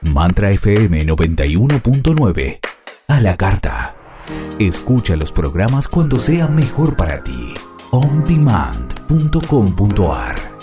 Mantra FM 91.9. A la carta. Escucha los programas cuando sea mejor para ti. ondemand.com.ar.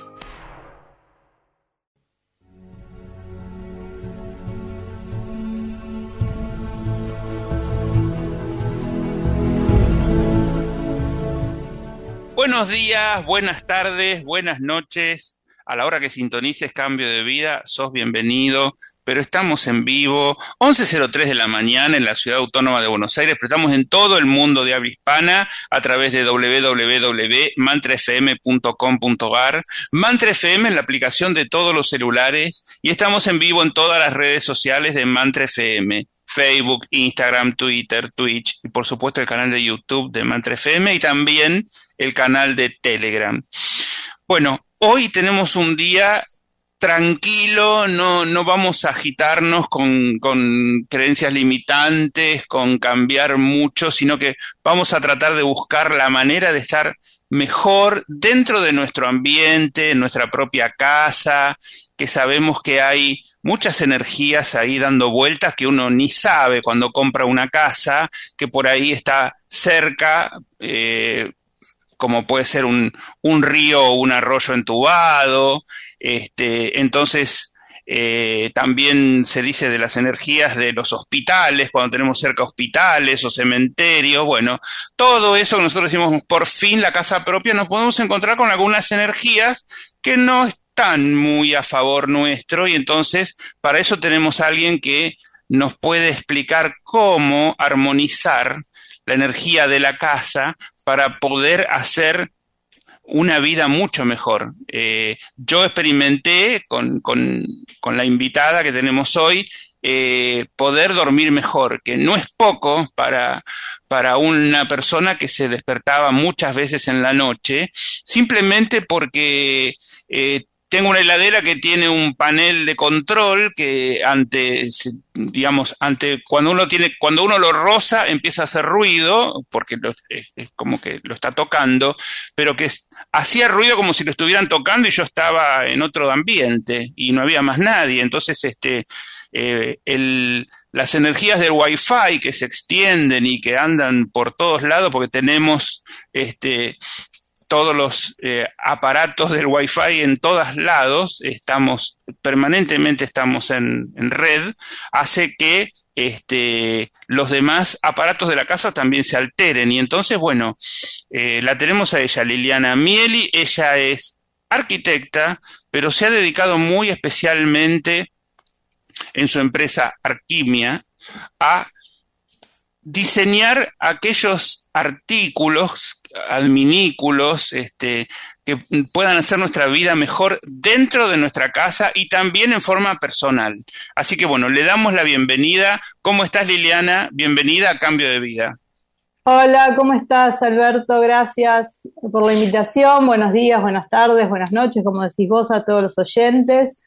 Buenos días, buenas tardes, buenas noches. A la hora que sintonices Cambio de Vida, sos bienvenido, pero estamos en vivo, 11:03 de la mañana en la Ciudad Autónoma de Buenos Aires, pero estamos en todo el mundo de habla hispana a través de www.mantrafm.com.ar, Mantra FM en la aplicación de todos los celulares y estamos en vivo en todas las redes sociales de Mantra FM. Facebook, Instagram, Twitter, Twitch y por supuesto el canal de YouTube de Mantra FM y también el canal de Telegram. Bueno, hoy tenemos un día tranquilo, no vamos a agitarnos con creencias limitantes, con cambiar mucho, sino que vamos a tratar de buscar la manera de estar mejor dentro de nuestro ambiente, en nuestra propia casa, que sabemos que hay muchas energías ahí dando vueltas que uno ni sabe cuando compra una casa, que por ahí está cerca, como puede ser un río o un arroyo entubado. Entonces, también se dice de las energías de los hospitales, cuando tenemos cerca hospitales o cementerios. Bueno, todo eso que nosotros decimos, por fin la casa propia, nos podemos encontrar con algunas energías que no están muy a favor nuestro y entonces para eso tenemos a alguien que nos puede explicar cómo armonizar la energía de la casa para poder hacer una vida mucho mejor. Yo experimenté con la invitada que tenemos hoy poder dormir mejor, que no es poco para una persona que se despertaba muchas veces en la noche, simplemente porque tengo una heladera que tiene un panel de control que cuando uno lo roza empieza a hacer ruido, porque es como que lo está tocando, pero que hacía ruido como si lo estuvieran tocando y yo estaba en otro ambiente y no había más nadie. Entonces, las energías del Wi-Fi que se extienden y que andan por todos lados, porque tenemos todos los aparatos del Wi-Fi en todos lados, permanentemente estamos en red, hace que los demás aparatos de la casa también se alteren. Y entonces, bueno, la tenemos a ella, Liliana Mieli. Ella es arquitecta, pero se ha dedicado muy especialmente en su empresa Arquimia a diseñar aquellos artículos, adminículos, que puedan hacer nuestra vida mejor dentro de nuestra casa y también en forma personal. Así que bueno, le damos la bienvenida. ¿Cómo estás, Liliana? Bienvenida a Cambio de Vida. Hola, ¿cómo estás, Alberto? Gracias por la invitación. Buenos días, buenas tardes, buenas noches, como decís vos, a todos los oyentes.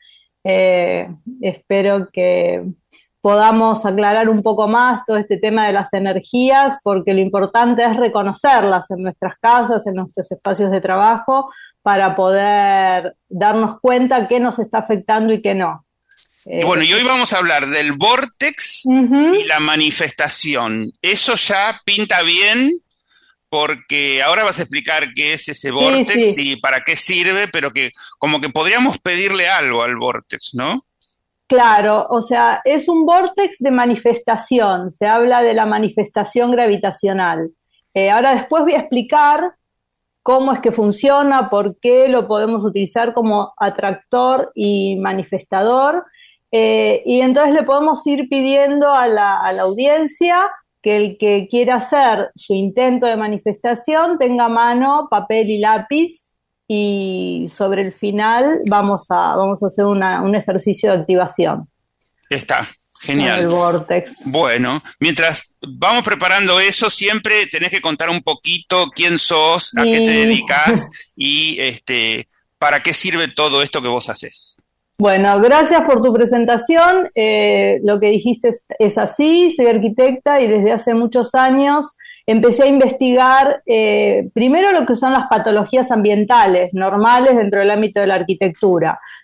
Espero que podamos aclarar un poco más todo este tema de las energías, porque lo importante es reconocerlas en nuestras casas, en nuestros espacios de trabajo, para poder darnos cuenta qué nos está afectando y qué no. Y bueno, y hoy vamos a hablar del vórtex y la manifestación. Eso ya pinta bien, porque ahora vas a explicar qué es ese vórtex y para qué sirve, pero que como que podríamos pedirle algo al vórtex, ¿no? Claro, o sea, es un vórtex de manifestación, se habla de la manifestación gravitacional. Ahora después voy a explicar cómo es que funciona, por qué lo podemos utilizar como atractor y manifestador, y entonces le podemos ir pidiendo a la audiencia que el que quiera hacer su intento de manifestación tenga a mano papel y lápiz, y sobre el final vamos a hacer un ejercicio de activación. Está, genial. El vórtex. Bueno, mientras vamos preparando eso, siempre tenés que contar un poquito quién sos, a qué te dedicas y para qué sirve todo esto que vos haces. Bueno, gracias por tu presentación. Lo que dijiste es así, soy arquitecta y desde hace muchos años empecé a investigar primero lo que son las patologías ambientales normales dentro del ámbito de la arquitectura.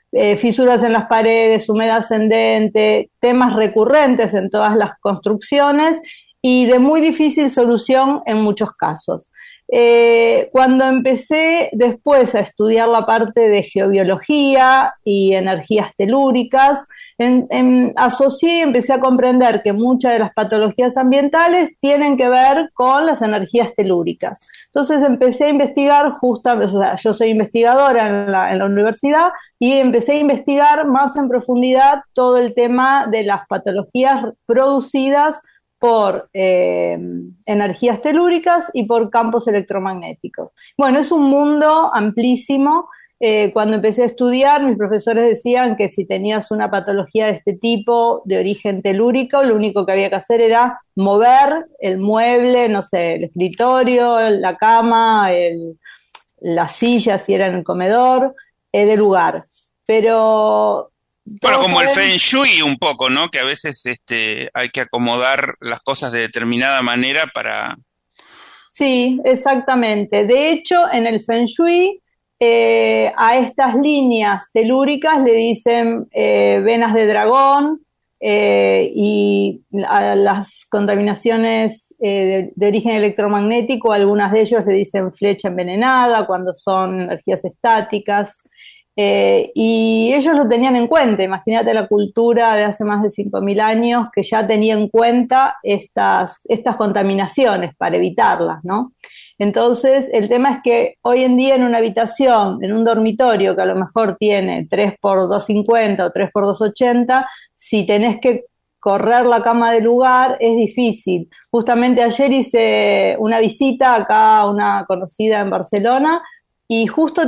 fisuras en las paredes, humedad ascendente, temas recurrentes en todas las construcciones y de muy difícil solución en muchos casos. Cuando empecé después a estudiar la parte de geobiología y energías telúricas, asocié y empecé a comprender que muchas de las patologías ambientales tienen que ver con las energías telúricas. Entonces empecé a investigar justamente, o sea, yo soy investigadora en la universidad y empecé a investigar más en profundidad todo el tema de las patologías producidas por energías telúricas y por campos electromagnéticos. Bueno, es un mundo amplísimo. Cuando empecé a estudiar, mis profesores decían que si tenías una patología de este tipo, de origen telúrico, lo único que había que hacer era mover el mueble, no sé, el escritorio, la cama, la silla, si era en el comedor, de lugar. Pero bueno, como el Feng Shui un poco, ¿no? Que a veces hay que acomodar las cosas de determinada manera para... Sí, exactamente. De hecho, en el Feng Shui, a estas líneas telúricas le dicen venas de dragón, y a las contaminaciones de origen electromagnético, algunas de ellos le dicen flecha envenenada cuando son energías estáticas. Y ellos lo tenían en cuenta. Imagínate la cultura de hace más de 5.000 años que ya tenía en cuenta estas contaminaciones para evitarlas, ¿no? Entonces, el tema es que hoy en día en una habitación, en un dormitorio que a lo mejor tiene 3x250 o 3x280, si tenés que correr la cama del lugar es difícil. Justamente ayer hice una visita acá a una conocida en Barcelona y justo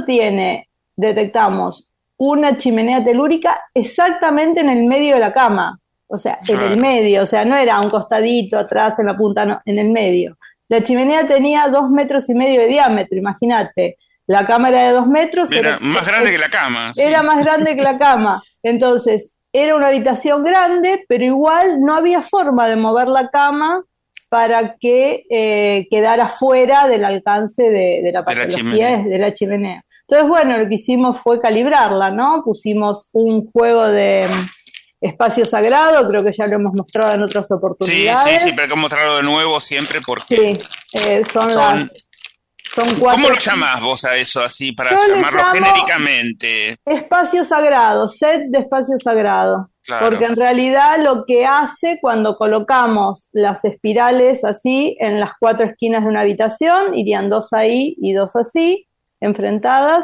detectamos una chimenea telúrica exactamente en el medio de la cama, o sea, en el medio, o sea, no era un costadito atrás en la punta, no, en el medio. La chimenea tenía 2,5 metros de diámetro, imagínate, la cama era de 2 metros. Era más grande que la cama. Era más grande que la cama, entonces era una habitación grande, pero igual no había forma de mover la cama para que quedara fuera del alcance de la patología de la chimenea. Entonces, bueno, lo que hicimos fue calibrarla, ¿no? Pusimos un juego de espacio sagrado, creo que ya lo hemos mostrado en otras oportunidades. Sí, pero hay que mostrarlo de nuevo siempre porque... Sí, son 4... ¿Cómo lo llamás vos a eso así, para llamarlo genéricamente? Espacio sagrado, set de espacio sagrado. Claro. Porque en realidad lo que hace cuando colocamos las espirales así en las 4 esquinas de una habitación, irían 2 ahí y 2 así, enfrentadas,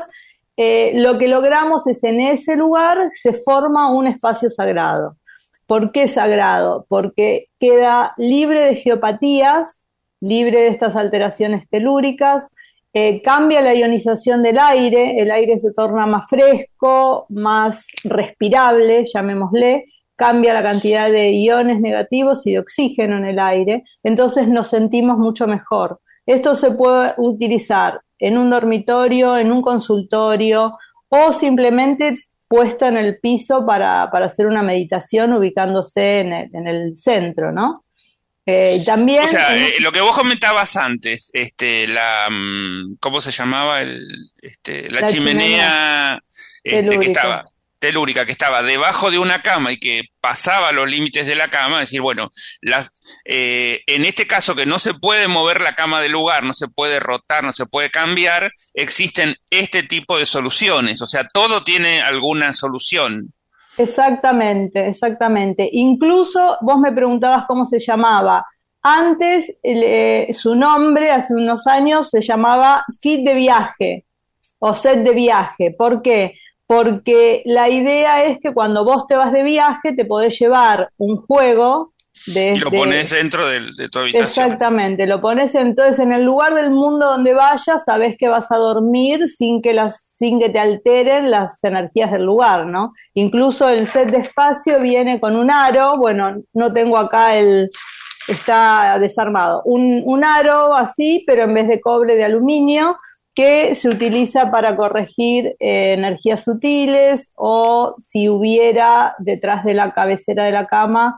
lo que logramos es en ese lugar se forma un espacio sagrado. ¿Por qué sagrado? Porque queda libre de geopatías, libre de estas alteraciones telúricas, cambia la ionización del aire, el aire se torna más fresco, más respirable, llamémosle, cambia la cantidad de iones negativos y de oxígeno en el aire, entonces nos sentimos mucho mejor. Esto se puede utilizar en un dormitorio, en un consultorio o simplemente puesto en el piso para hacer una meditación ubicándose en el centro, ¿no? También, o sea, lo que vos comentabas antes, ¿cómo se llamaba? La chimenea que estaba telúrica, que estaba debajo de una cama y que pasaba los límites de la cama, es decir, bueno, en este caso que no se puede mover la cama del lugar, no se puede rotar, no se puede cambiar, existen este tipo de soluciones, o sea, todo tiene alguna solución. Exactamente, exactamente. Incluso vos me preguntabas cómo se llamaba. Antes, su nombre, hace unos años, se llamaba kit de viaje o set de viaje. ¿Por qué? Porque la idea es que cuando vos te vas de viaje te podés llevar un juego y lo pones dentro de tu habitación. Exactamente, lo pones entonces en el lugar del mundo donde vayas, sabés que vas a dormir sin que te alteren las energías del lugar, ¿no? Incluso el set de espacio viene con un aro, bueno, no tengo acá está desarmado, un aro así, pero en vez de cobre de aluminio, que se utiliza para corregir energías sutiles o si hubiera detrás de la cabecera de la cama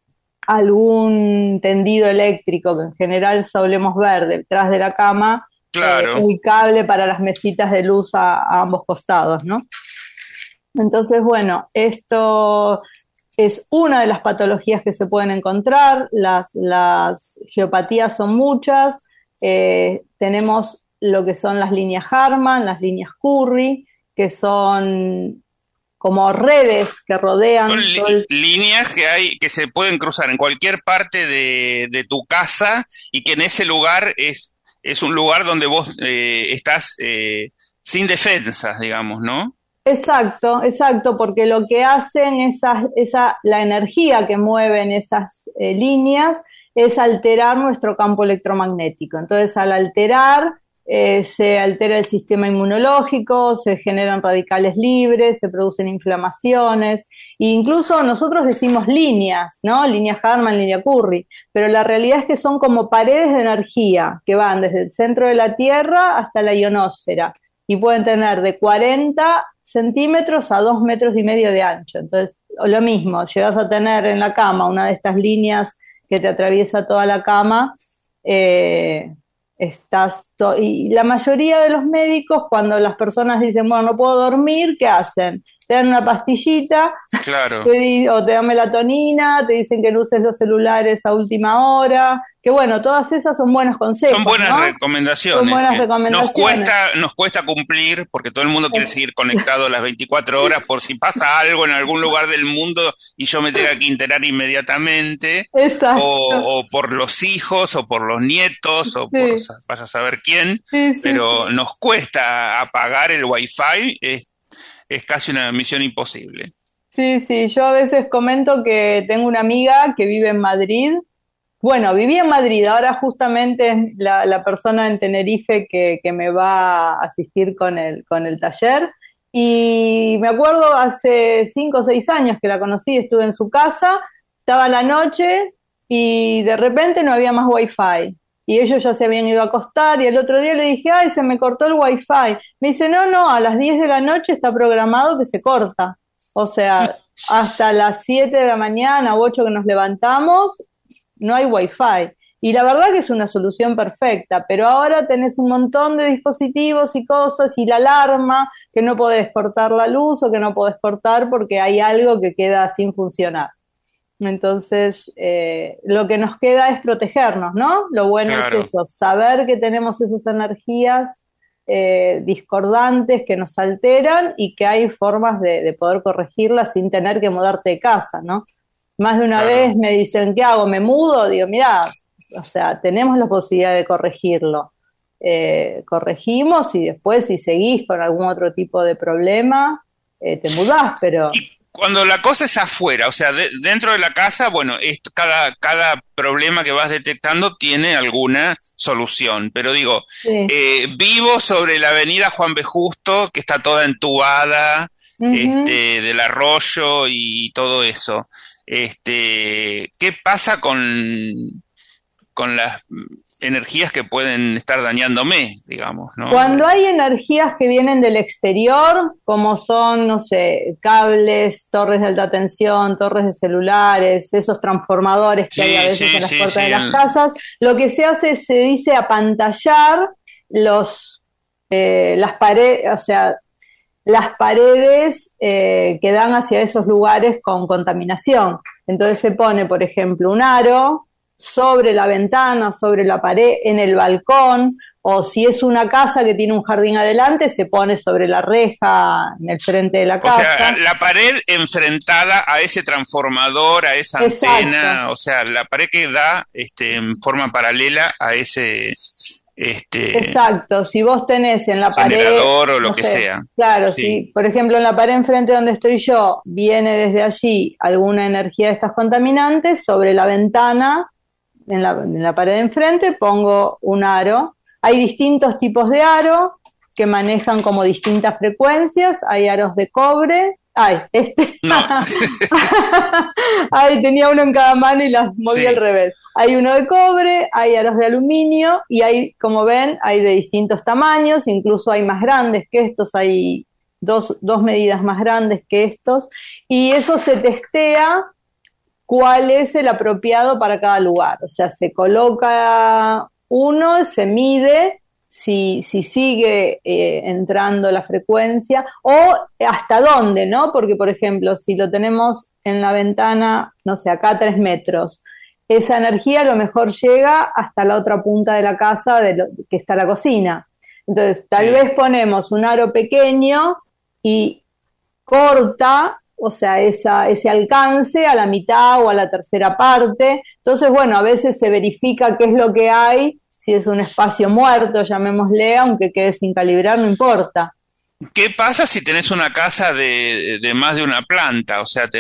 algún tendido eléctrico que en general solemos ver detrás de la cama, claro. Un cable para las mesitas de luz a ambos costados, ¿no? Entonces, bueno, esto es una de las patologías que se pueden encontrar. Las geopatías son muchas. Tenemos lo que son las líneas Harman, las líneas Curry, que son como redes que rodean Son líneas que se pueden cruzar en cualquier parte de tu casa y que en ese lugar es un lugar donde vos estás sin defensas, digamos, ¿no? Exacto, exacto, porque lo que hacen la energía que mueven esas líneas es alterar nuestro campo electromagnético. Entonces, al alterar, se altera el sistema inmunológico, se generan radicales libres, se producen inflamaciones, e incluso nosotros decimos líneas, ¿no? Línea Harman, línea Curry, pero la realidad es que son como paredes de energía que van desde el centro de la Tierra hasta la ionosfera y pueden tener de 40 centímetros a 2,5 metros de ancho. Entonces, lo mismo, llegas a tener en la cama una de estas líneas que te atraviesa toda la cama, y la mayoría de los médicos, cuando las personas dicen, bueno, no puedo dormir, ¿qué hacen? Te dan una pastillita, claro, o te dan melatonina, te dicen que no uses los celulares a última hora, que bueno, todas esas son buenos consejos. Son buenas, ¿no? Recomendaciones. Son buenas recomendaciones. Nos cuesta cumplir porque todo el mundo quiere seguir conectado las 24 horas por si pasa algo en algún lugar del mundo y yo me tenga que enterar inmediatamente. Exacto. O por los hijos o por los nietos o por vaya a saber quién, pero nos cuesta apagar el wifi, es casi una misión imposible. Sí, yo a veces comento que tengo una amiga que vive en Madrid. Bueno, vivía en Madrid, ahora justamente es la persona en Tenerife que me va a asistir con el taller. Y me acuerdo hace 5 o 6 años que la conocí, estuve en su casa, estaba la noche y de repente no había más wifi. Y ellos ya se habían ido a acostar y el otro día le dije, ay, se me cortó el wifi. Me dice, no, a las 10 de la noche está programado que se corta. O sea, hasta las 7 de la mañana o 8 que nos levantamos, no hay wifi. Y la verdad que es una solución perfecta, pero ahora tenés un montón de dispositivos y cosas y la alarma, que no podés cortar la luz o que no podés cortar porque hay algo que queda sin funcionar. Entonces, lo que nos queda es protegernos, ¿no? Lo bueno es eso, saber que tenemos esas energías discordantes que nos alteran y que hay formas de poder corregirlas sin tener que mudarte de casa, ¿no? Más de una vez me dicen, ¿qué hago? ¿Me mudo? Digo, mirá, o sea, tenemos la posibilidad de corregirlo. Corregimos y después si seguís con algún otro tipo de problema, te mudás, pero... Cuando la cosa es afuera, o sea, dentro de la casa, bueno, cada problema que vas detectando tiene alguna solución, pero digo, vivo sobre la avenida Juan B. Justo, que está toda entubada, del arroyo y todo eso. ¿Qué pasa con las energías que pueden estar dañándome, digamos, ¿no? Cuando hay energías que vienen del exterior, como son, no sé, cables, torres de alta tensión, torres de celulares, esos transformadores que hay a veces en las puertas de las casas, lo que se hace es, se dice apantallar las paredes, o sea, las paredes que dan hacia esos lugares con contaminación. Entonces se pone, por ejemplo, un aro sobre la ventana, sobre la pared, en el balcón, o si es una casa que tiene un jardín adelante, se pone sobre la reja en el frente de la casa. O sea, la pared enfrentada a ese transformador, a esa antena, o sea, la pared que da en forma paralela a ese... Exacto, si vos tenés en la pared... generador o lo que sea. Claro, si por ejemplo en la pared enfrente donde estoy yo, viene desde allí alguna energía de estas contaminantes, sobre la ventana, en la pared de enfrente, pongo un aro. Hay distintos tipos de aro que manejan como distintas frecuencias. Hay aros de cobre. No. Tenía uno en cada mano y las moví al revés. Hay uno de cobre, hay aros de aluminio y hay, como ven, hay de distintos tamaños, incluso hay más grandes que estos, hay dos medidas más grandes que estos, y eso se testea cuál es el apropiado para cada lugar. O sea, se coloca uno, se mide, si sigue entrando la frecuencia o hasta dónde, ¿no? Porque, por ejemplo, si lo tenemos en la ventana, no sé, acá a 3 metros, esa energía a lo mejor llega hasta la otra punta de la casa que está la cocina. Entonces, tal vez ponemos un aro pequeño y corta, o sea, ese alcance a la mitad o a la tercera parte. Entonces, bueno, a veces se verifica qué es lo que hay, si es un espacio muerto, llamémosle, aunque quede sin calibrar, no importa. ¿Qué pasa si tenés una casa de más de una planta? O sea,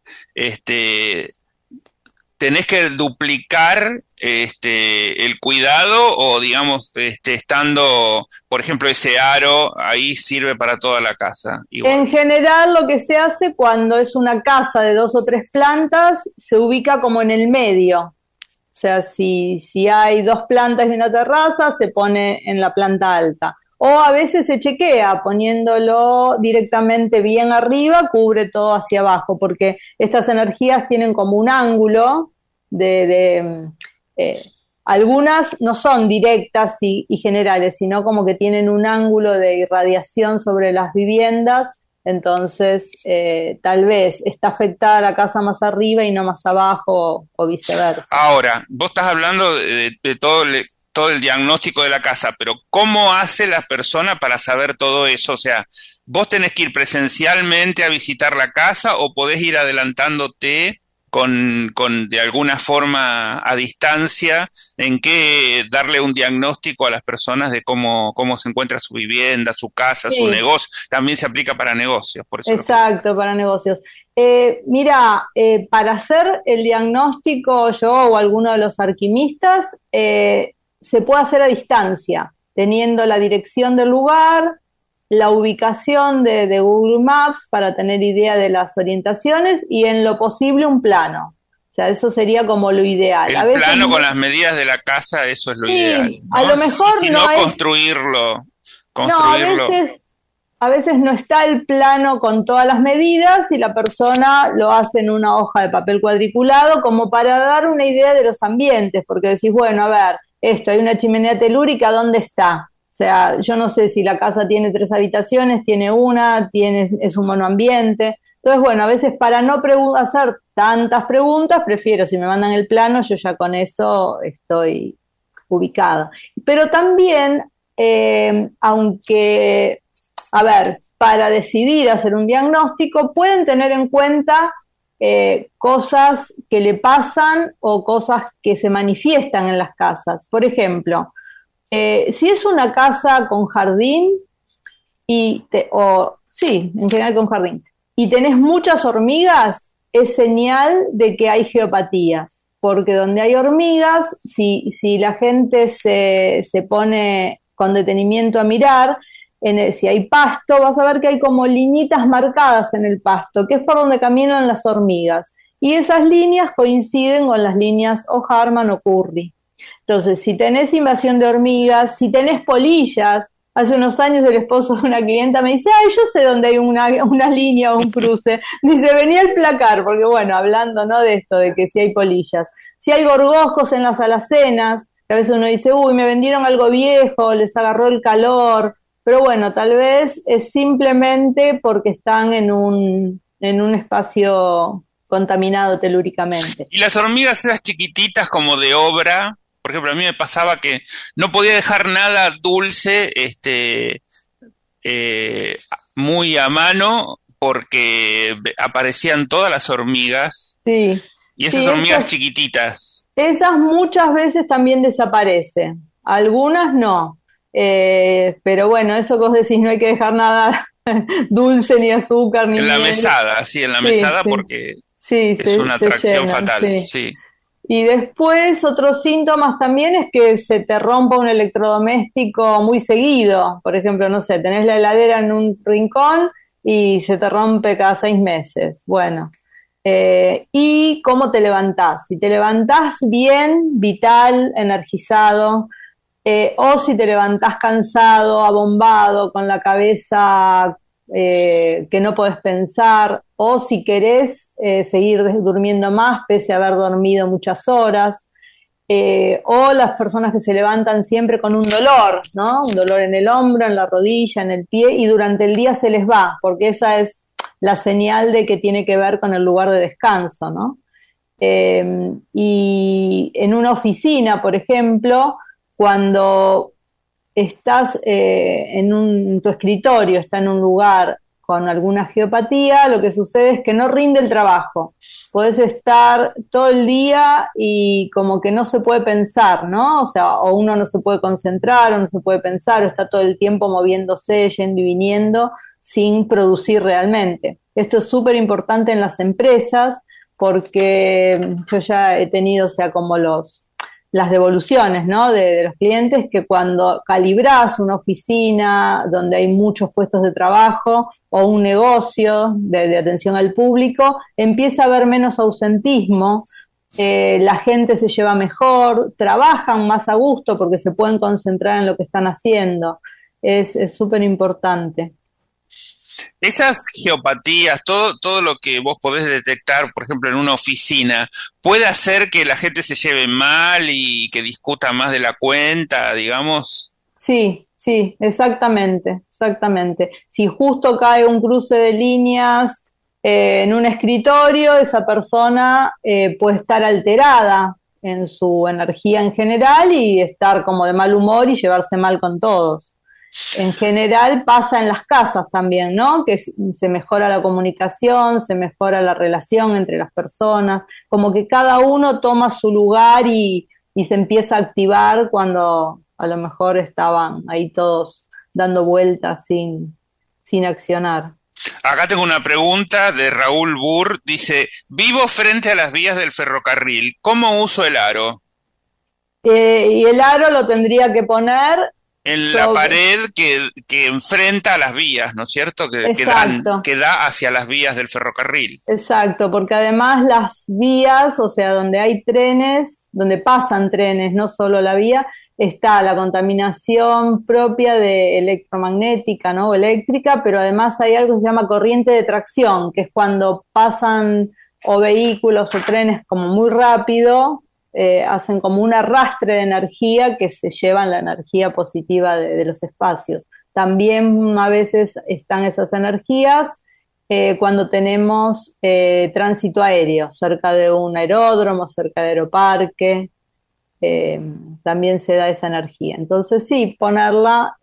tenés que duplicar el cuidado o, digamos, estando, por ejemplo, ese aro ahí sirve para toda la casa. Igual. En general, lo que se hace cuando es una casa de 2 o 3 plantas, se ubica como en el medio. O sea, si hay 2 plantas y una terraza, se pone en la planta alta. O a veces se chequea poniéndolo directamente bien arriba, cubre todo hacia abajo, porque estas energías tienen como un ángulo algunas no son directas y generales, sino como que tienen un ángulo de irradiación sobre las viviendas, entonces tal vez está afectada la casa más arriba y no más abajo o viceversa. Ahora, vos estás hablando de todo el diagnóstico de la casa, pero ¿cómo hace la persona para saber todo eso? O sea, ¿vos tenés que ir presencialmente a visitar la casa o podés ir adelantándote con de alguna forma a distancia en qué darle un diagnóstico a las personas de cómo se encuentra su vivienda, su casa, su negocio? También se aplica para negocios, por eso. Exacto, para negocios. Mira, para hacer el diagnóstico yo o alguno de los alquimistas se puede hacer a distancia, teniendo la dirección del lugar, la ubicación de Google Maps para tener idea de las orientaciones y en lo posible un plano. O sea, eso sería como lo ideal. El plano con las medidas de la casa, eso es lo ideal, ¿no? A lo mejor y no construirlo. No, a veces no está el plano con todas las medidas y la persona lo hace en una hoja de papel cuadriculado como para dar una idea de los ambientes, porque decís, bueno, a ver, hay una chimenea telúrica, ¿dónde está? O sea, yo no sé si la casa tiene 3 habitaciones, tiene una, es un monoambiente. Entonces, bueno, a veces para no hacer tantas preguntas, prefiero, si me mandan el plano, yo ya con eso estoy ubicada. Pero también, aunque, a ver, para decidir hacer un diagnóstico, pueden tener en cuenta cosas que le pasan o cosas que se manifiestan en las casas. Por ejemplo, si es una casa con jardín, en general con jardín, y tenés muchas hormigas, es señal de que hay geopatías, porque donde hay hormigas, si la gente se pone con detenimiento a mirar, si hay pasto, vas a ver que hay como liñitas marcadas en el pasto, que es por donde caminan las hormigas, y esas líneas coinciden con las líneas o Harman o Curry. Entonces, si tenés invasión de hormigas, si tenés polillas, hace unos años el esposo de una clienta me dice, yo sé dónde hay una línea o un cruce. Dice, vení al placar, porque bueno, hablando, ¿no?, de esto, de que si hay polillas. Si hay gorgojos en las alacenas, que a veces uno dice, me vendieron algo viejo, les agarró el calor, pero bueno, tal vez es simplemente porque están en un espacio contaminado telúricamente. Y las hormigas esas chiquititas como de obra, por ejemplo, a mí me pasaba que no podía dejar nada dulce muy a mano porque aparecían todas las hormigas. Sí. Y esas hormigas chiquititas. Esas muchas veces también desaparecen. Algunas no. Pero bueno, eso que vos decís, no hay que dejar nada dulce ni azúcar ni en la miel. Mesada, sí, en la mesada, porque es una atracción fatal, sí. Y después otros síntomas también es que se te rompa un electrodoméstico muy seguido. Por ejemplo, no sé, tenés la heladera en un rincón y se te rompe cada 6 meses. Bueno, y cómo te levantás. Si te levantás bien, vital, energizado, o si te levantás cansado, abombado, con la cabeza que no podés pensar, o si querés seguir durmiendo más pese a haber dormido muchas horas. o las personas que se levantan siempre con un dolor, ¿no? Un dolor en el hombro, en la rodilla, en el pie, y durante el día se les va, porque esa es la señal de que tiene que ver con el lugar de descanso, ¿no? Y en una oficina, por ejemplo, cuando estás en tu escritorio, está en un lugar con alguna geopatía, lo que sucede es que no rinde el trabajo. Podés estar todo el día y como que no se puede pensar, ¿no? O sea, o uno no se puede concentrar, o no se puede pensar, o está todo el tiempo moviéndose, yendo y viniendo, sin producir realmente. Esto es súper importante en las empresas, porque yo ya he tenido, o sea, como las devoluciones, ¿no? de los clientes, que cuando calibrás una oficina donde hay muchos puestos de trabajo o un negocio de atención al público, empieza a haber menos ausentismo, la gente se lleva mejor, trabajan más a gusto porque se pueden concentrar en lo que están haciendo. Es súper importante. Esas geopatías, todo lo que vos podés detectar, por ejemplo, en una oficina, puede hacer que la gente se lleve mal y que discuta más de la cuenta, digamos. Sí, sí, exactamente, exactamente. Si justo cae un cruce de líneas en un escritorio, esa persona puede estar alterada en su energía en general y estar como de mal humor y llevarse mal con todos. En general pasa en las casas también, ¿no? Que se mejora la comunicación, se mejora la relación entre las personas, como que cada uno toma su lugar y se empieza a activar cuando a lo mejor estaban ahí todos dando vueltas sin accionar. Acá tengo una pregunta de Raúl Burr, dice, vivo frente a las vías del ferrocarril, ¿cómo uso el aro? Y el aro lo tendría que poner en la pared que enfrenta a las vías, ¿no es cierto? Que da hacia las vías del ferrocarril. Exacto, porque además las vías, o sea, donde hay trenes, donde pasan trenes, no solo la vía, está la contaminación propia de electromagnética, ¿no? O eléctrica, pero además hay algo que se llama corriente de tracción, que es cuando pasan o vehículos o trenes como muy rápido, hacen como un arrastre de energía que se llevan la energía positiva de los espacios. También a veces están esas energías cuando tenemos tránsito aéreo, cerca de un aeródromo, cerca de aeroparque, también se da esa energía. Entonces sí, ponerla,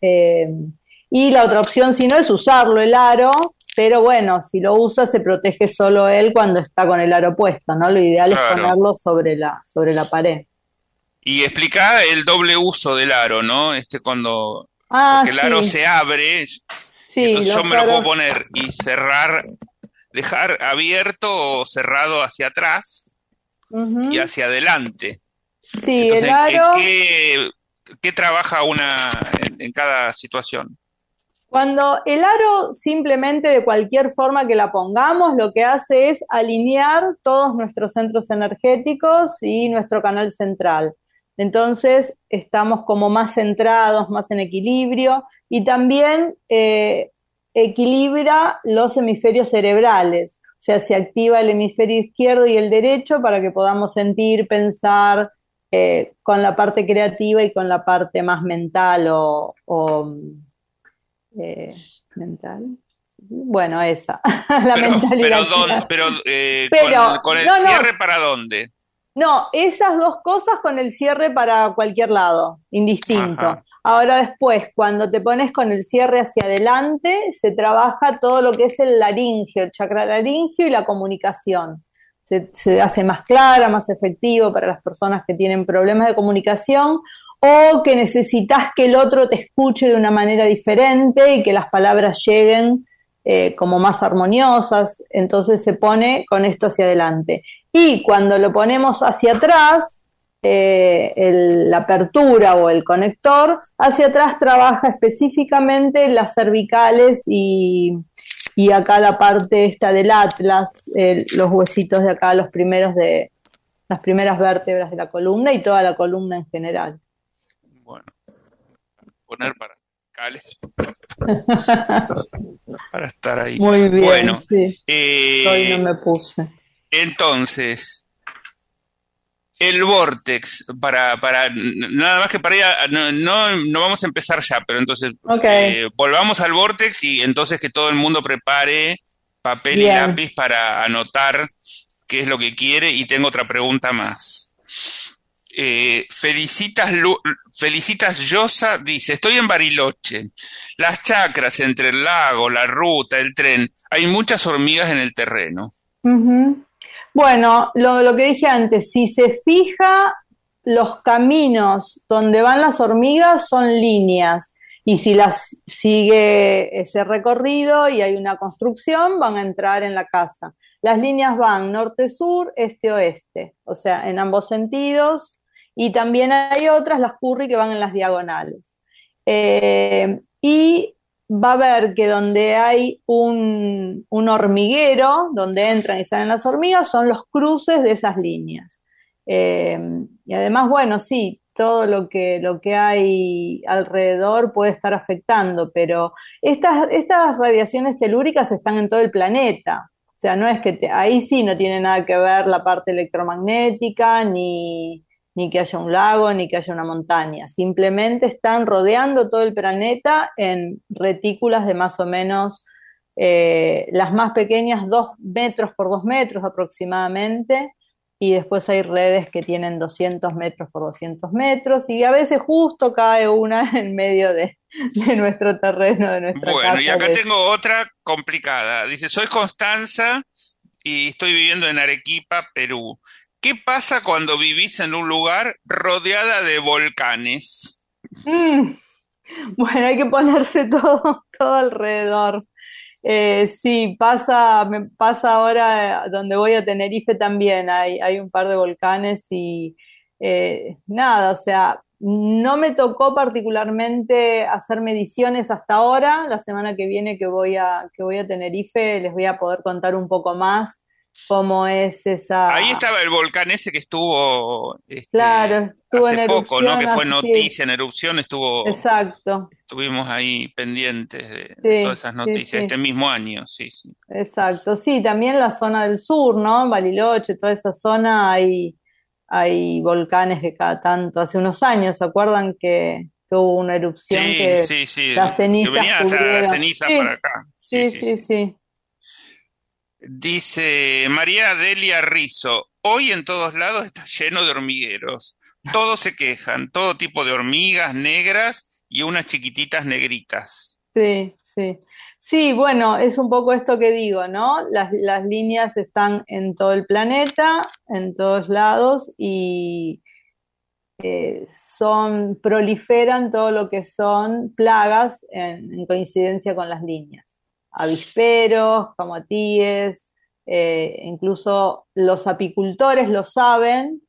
y la otra opción si no es usarlo el aro, pero bueno, si lo usa se protege solo él cuando está con el aro puesto, ¿no? Lo ideal es ponerlo sobre la pared. Y explica el doble uso del aro, ¿no? Porque el aro se abre, sí, entonces yo me lo puedo poner y cerrar, dejar abierto o cerrado hacia atrás y hacia adelante. Sí, entonces, el aro... ¿qué trabaja en cada situación? Cuando el aro simplemente de cualquier forma que la pongamos, lo que hace es alinear todos nuestros centros energéticos y nuestro canal central. Entonces estamos como más centrados, más en equilibrio y también equilibra los hemisferios cerebrales. O sea, se activa el hemisferio izquierdo y el derecho para que podamos sentir, pensar con la parte creativa y con la parte más mental mental. Bueno, esa, la mentalidad. Pero con el cierre, ¿para dónde? No, esas dos cosas con el cierre para cualquier lado, indistinto. Ajá. Ahora después, cuando te pones con el cierre hacia adelante, se trabaja todo lo que es el laringio, el chakra laringio y la comunicación. Se hace más clara, más efectivo para las personas que tienen problemas de comunicación o que necesitas que el otro te escuche de una manera diferente y que las palabras lleguen como más armoniosas, entonces se pone con esto hacia adelante. Y cuando lo ponemos hacia atrás, la apertura o el conector, hacia atrás trabaja específicamente las cervicales y acá la parte esta del atlas, los huesitos de acá, las primeras vértebras de la columna y toda la columna en general. Bueno, poner para cervicales para estar ahí. Muy bien, bueno, sí. Hoy no me puse. Entonces, El Vortex, nada más que para ir no vamos a empezar ya, pero entonces Ok, volvamos al Vortex y entonces que todo el mundo prepare papel y bien. lápiz para anotar qué es lo que quiere y tengo otra pregunta más. Felicitas Llosa dice, estoy en Bariloche, las chacras entre el lago, la ruta, el tren, hay muchas hormigas en el terreno. Ujú. Bueno, lo que dije antes, si se fija, los caminos donde van las hormigas son líneas y si las sigue ese recorrido y hay una construcción, van a entrar en la casa. Las líneas van norte-sur, este-oeste, o sea, en ambos sentidos, y también hay otras, las curry, que van en las diagonales. Y va a ver que donde hay un hormiguero, donde entran y salen las hormigas, son los cruces de esas líneas. Eh, y además, bueno, sí, todo lo que hay alrededor puede estar afectando, pero estas radiaciones telúricas están en todo el planeta. O sea, no es que ahí sí no tiene nada que ver la parte electromagnética, ni que haya un lago, ni que haya una montaña. Simplemente están rodeando todo el planeta en retículas de más o menos, las más pequeñas, 2 metros por 2 metros aproximadamente, y después hay redes que tienen 200 metros por 200 metros, y a veces justo cae una en medio de nuestro terreno, de nuestra Bueno, y casa. acá tengo otra complicada. Dice, soy Constanza y estoy viviendo en Arequipa, Perú. ¿Qué pasa cuando vivís en un lugar rodeada de volcanes? Mm, bueno, hay que ponerse todo alrededor. Sí, me pasa ahora, donde voy a Tenerife también, hay un par de volcanes y nada, o sea, no me tocó particularmente hacer mediciones hasta ahora. La semana que viene que voy a Tenerife les voy a poder contar un poco más cómo es Ahí esa. estaba el volcán ese que estuvo Claro, estuvo en hace poco, ¿no? erupción, Que fue sí, noticia en erupción, exacto, estuvimos ahí pendientes de todas sí, esas sí, noticias, este sí. mismo año, sí, sí. Exacto, sí, también la zona del sur, ¿no? Bariloche, toda esa zona hay volcanes que cada tanto, hace unos años, ¿se acuerdan que hubo una erupción Sí, que sí, sí, las que cenizas venía hasta la cubrieron? ceniza para Sí, acá. Sí, sí, sí, sí, sí. sí. Dice María Delia Rizo, hoy en todos lados está lleno de hormigueros. Todos se quejan, todo tipo de hormigas negras y unas chiquititas negritas. Sí, sí. Sí, bueno, es un poco esto que digo, ¿no? Las líneas están en todo el planeta, en todos lados, y proliferan todo lo que son plagas en coincidencia con las líneas. Avisperos, camatíes, incluso los apicultores lo saben,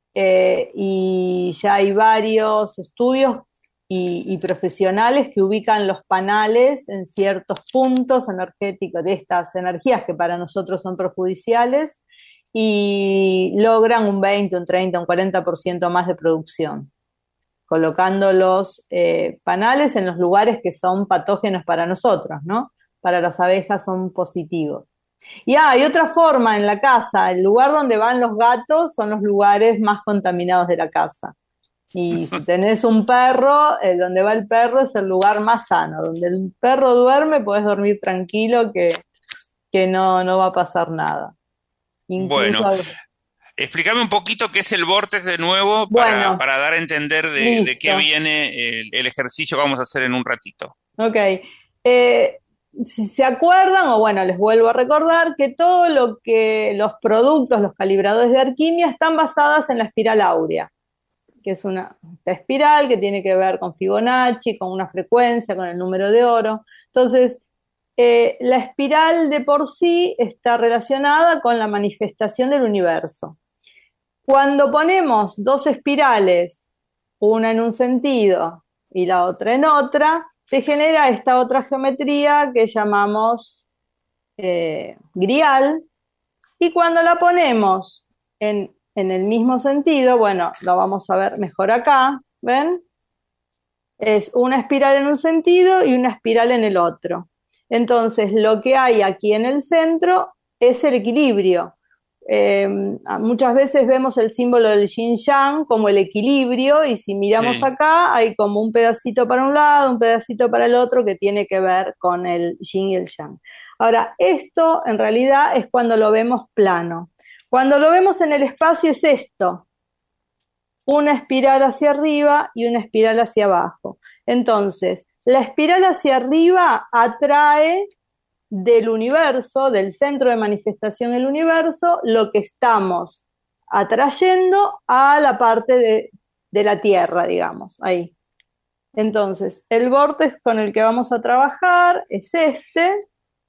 y ya hay varios estudios y profesionales que ubican los panales en ciertos puntos energéticos de estas energías que para nosotros son perjudiciales, y logran un 20, un 30, un 40% más de producción, colocando los panales en los lugares que son patógenos para nosotros, ¿no? Para las abejas son positivos. Y hay otra forma en la casa, el lugar donde van los gatos son los lugares más contaminados de la casa. Y si tenés un perro, donde va el perro es el lugar más sano. Donde el perro duerme, podés dormir tranquilo que no va a pasar nada. Bueno, Incluso, explícame un poquito qué es el Vortex de nuevo bueno, para dar a entender de qué listo. viene el ejercicio que vamos a hacer en un ratito. Ok. Eh, si se acuerdan, o bueno, les vuelvo a recordar que todo lo que los productos, los calibradores de alquimia están basadas en la espiral áurea, que es esta espiral que tiene que ver con Fibonacci, con una frecuencia, con el número de oro. Entonces, la espiral de por sí está relacionada con la manifestación del universo. Cuando ponemos dos espirales, una en un sentido y la otra en otra, se genera esta otra geometría que llamamos grial, y cuando la ponemos en el mismo sentido, bueno, lo vamos a ver mejor acá, ¿ven? Es una espiral en un sentido y una espiral en el otro. Entonces, lo que hay aquí en el centro es el equilibrio. muchas veces vemos el símbolo del yin yang como el equilibrio, y si miramos Sí. acá hay como un pedacito para un lado, un pedacito para el otro, que tiene que ver con el yin y el yang. Ahora, esto en realidad es cuando lo vemos plano. Cuando lo vemos en el espacio es esto: una espiral hacia arriba y una espiral hacia abajo. Entonces, la espiral hacia arriba atrae del universo, del centro de manifestación del universo, lo que estamos atrayendo a la parte de la Tierra, digamos, ahí. Entonces, el vórtice con el que vamos a trabajar es este.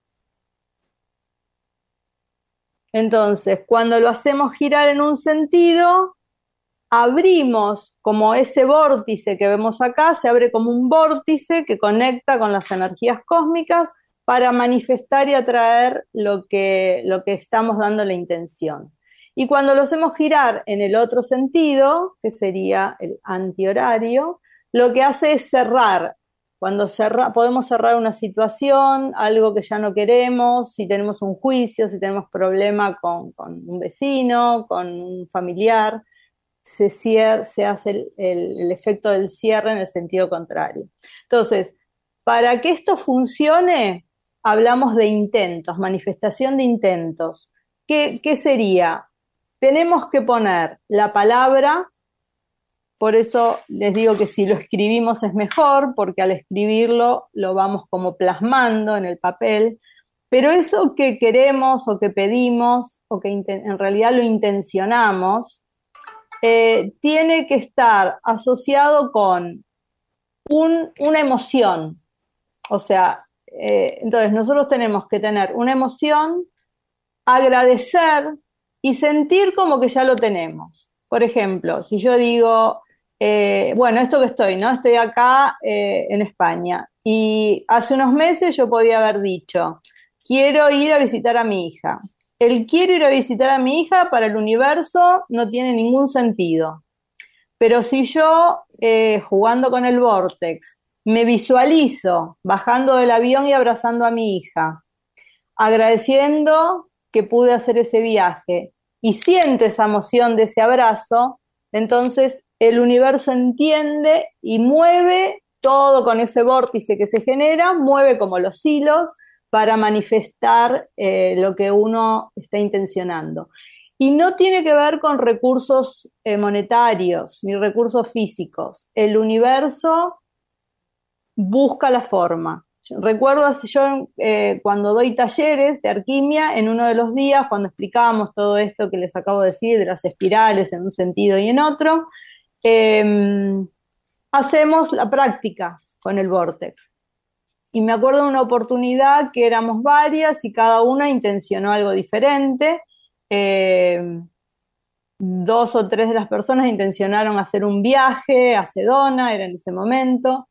Entonces, cuando lo hacemos girar en un sentido, abrimos como ese vórtice que vemos acá, se abre como un vórtice que conecta con las energías cósmicas para manifestar y atraer lo que estamos dando la intención. Y cuando lo hacemos girar en el otro sentido, que sería el antihorario, lo que hace es cerrar. Cuando podemos cerrar una situación, algo que ya no queremos, si tenemos un juicio, si tenemos problema con un vecino, con un familiar, se hace el efecto del cierre en el sentido contrario. Entonces, para que esto funcione, hablamos de intentos, manifestación de intentos. ¿Qué sería? Tenemos que poner la palabra, por eso les digo que si lo escribimos es mejor, porque al escribirlo lo vamos como plasmando en el papel, pero eso que queremos o que pedimos o que en realidad lo intencionamos, tiene que estar asociado con una emoción. O sea, entonces nosotros tenemos que tener una emoción, agradecer y sentir como que ya lo tenemos. Por ejemplo, si yo digo, bueno, esto que estoy, ¿no? Estoy acá en España, y hace unos meses yo podía haber dicho, quiero ir a visitar a mi hija. El quiero ir a visitar a mi hija para el universo no tiene ningún sentido. Pero si yo, jugando con el Vortex, me visualizo bajando del avión y abrazando a mi hija, agradeciendo que pude hacer ese viaje, y siento esa emoción de ese abrazo, entonces el universo entiende y mueve todo con ese vórtice que se genera, mueve como los hilos para manifestar lo que uno está intencionando. Y no tiene que ver con recursos monetarios ni recursos físicos. El universo busca la forma. Recuerdo yo cuando doy talleres de alquimia, en uno de los días, cuando explicábamos todo esto que les acabo de decir, de las espirales en un sentido y en otro, hacemos la práctica con el Vortex. Y me acuerdo de una oportunidad que éramos varias y cada una intencionó algo diferente. 2 o 3 de las personas intencionaron hacer un viaje a Sedona, era en ese momento,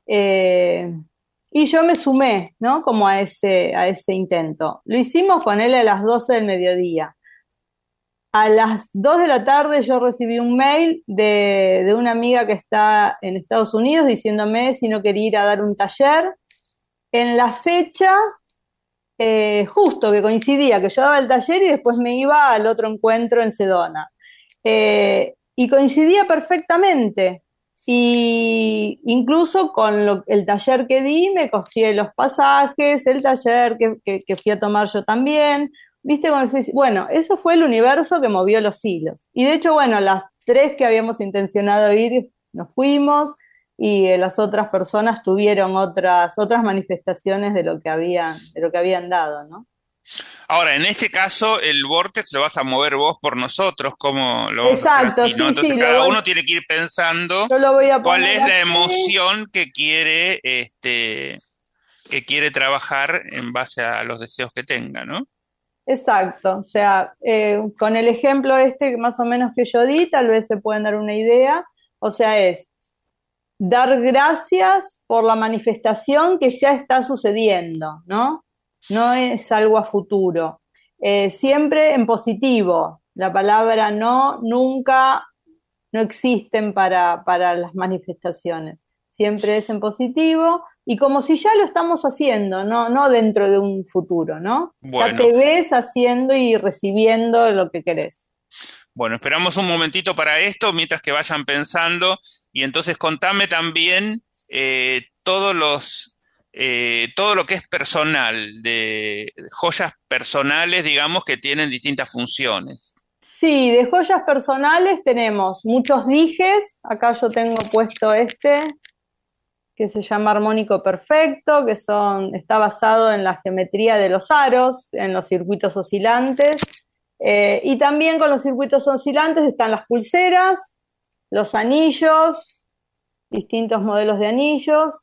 y yo me sumé, ¿no? Como a ese intento. Lo hicimos, ponele, a las 12 del mediodía. A las 2 de la tarde yo recibí un mail de una amiga que está en Estados Unidos diciéndome si no quería ir a dar un taller en la fecha justo que coincidía que yo daba el taller y después me iba al otro encuentro en Sedona. Y coincidía perfectamente. Y incluso con el taller que di, me costeé los pasajes, el taller que fui a tomar yo también. ¿Viste? Bueno, eso fue el universo que movió los hilos. Y de hecho, bueno, las 3 que habíamos intencionado ir, nos fuimos, y las otras personas tuvieron otras manifestaciones de lo que habían dado, ¿no? Ahora, en este caso, el vortex lo vas a mover vos por nosotros, ¿cómo lo vamos a hacer Exacto, así, no? sí, Entonces sí, cada uno tiene que ir pensando yo lo voy a cuál poner es la así. emoción que quiere trabajar en base a los deseos que tenga, ¿no? Exacto, o sea, con el ejemplo que más o menos que yo di, tal vez se pueden dar una idea. O sea, es dar gracias por la manifestación que ya está sucediendo, ¿no? No es algo a futuro. Siempre en positivo. La palabra no, nunca, no existen para las manifestaciones. Siempre es en positivo, y como si ya lo estamos haciendo, no dentro de un futuro, ¿no? Ya Bueno, te ves haciendo y recibiendo lo que querés. bueno, esperamos un momentito para esto mientras que vayan pensando y entonces contame también todo lo que es personal, de joyas personales, digamos, que tienen distintas funciones. Sí, de joyas personales tenemos muchos dijes, acá yo tengo puesto este, que se llama armónico perfecto, está basado en la geometría de los aros, en los circuitos oscilantes, y también con los circuitos oscilantes están las pulseras, los anillos, distintos modelos de anillos.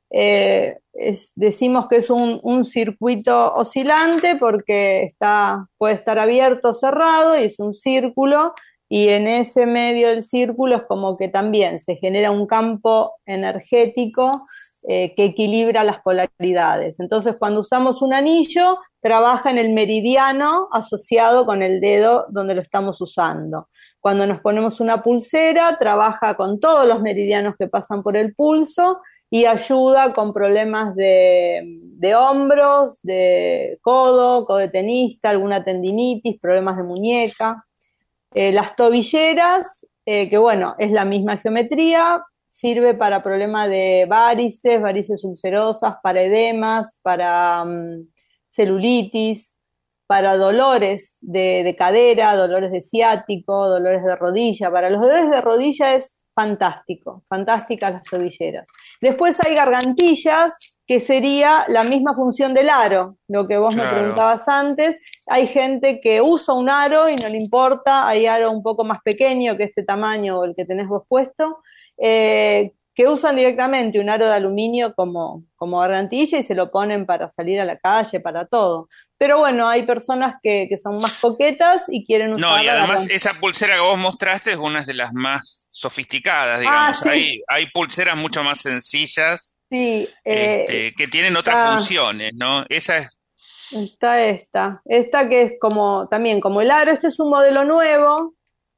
Decimos que es un circuito oscilante porque puede estar abierto o cerrado y es un círculo, y en ese medio del círculo es como que también se genera un campo energético que equilibra las polaridades. Entonces, cuando usamos un anillo, trabaja en el meridiano asociado con el dedo donde lo estamos usando. Cuando nos ponemos una pulsera, trabaja con todos los meridianos que pasan por el pulso y ayuda con problemas de hombros, de codo de tenista, alguna tendinitis, problemas de muñeca. Las tobilleras, que bueno, es la misma geometría, sirve para problemas de varices ulcerosas, para edemas, para celulitis, para dolores de cadera, dolores de ciático, dolores de rodilla. Para los dolores de rodilla es fantástico, fantásticas las tobilleras. Después hay gargantillas, que sería la misma función del aro, lo que vos me preguntabas antes. Hay gente que usa un aro y no le importa, hay aro un poco más pequeño que este tamaño o el que tenés vos puesto, que usan directamente un aro de aluminio como gargantilla y se lo ponen para salir a la calle, para todo. Pero bueno, hay personas que son más coquetas y quieren usar No, y además gargantilla. esa pulsera que vos mostraste es una de las más sofisticadas, digamos. Sí, Hay pulseras mucho más sencillas sí, que tienen otras funciones, ¿no? Esa es, está esta que es como también como el aro. Este es un modelo nuevo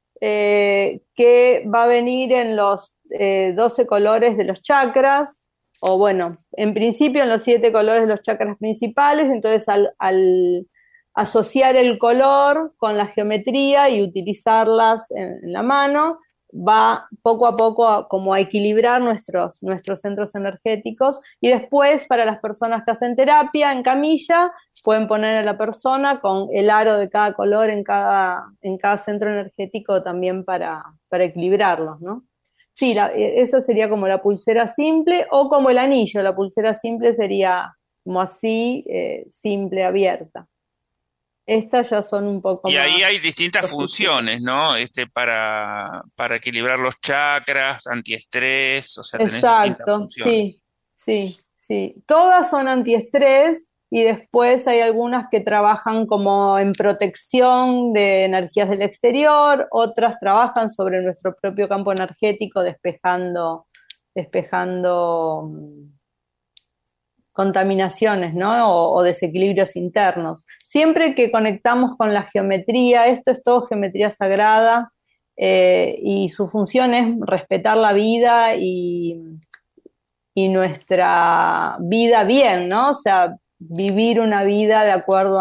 que va a venir en los 12 colores de los chakras, o bueno, en principio en los 7 colores de los chakras principales. Entonces al asociar el color con la geometría y utilizarlas en la mano, va poco a poco como a equilibrar nuestros centros energéticos. Y después, para las personas que hacen terapia en camilla, pueden poner a la persona con el aro de cada color en cada centro energético también para equilibrarlos, ¿no? Sí, esa sería como la pulsera simple, o como el anillo. La pulsera simple sería como así, simple, abierta. Estas ya son un poco y ahí más hay distintas sofisticadas. funciones, ¿no? Para equilibrar los chakras, antiestrés, o sea, tenés distintas Exacto, funciones. sí, sí, sí. Todas son antiestrés y después hay algunas que trabajan como en protección de energías del exterior, otras trabajan sobre nuestro propio campo energético, despejando contaminaciones, ¿no? O desequilibrios internos. Siempre que conectamos con la geometría, esto es todo geometría sagrada, y su función es respetar la vida y nuestra vida bien, ¿no? O sea, vivir una vida de acuerdo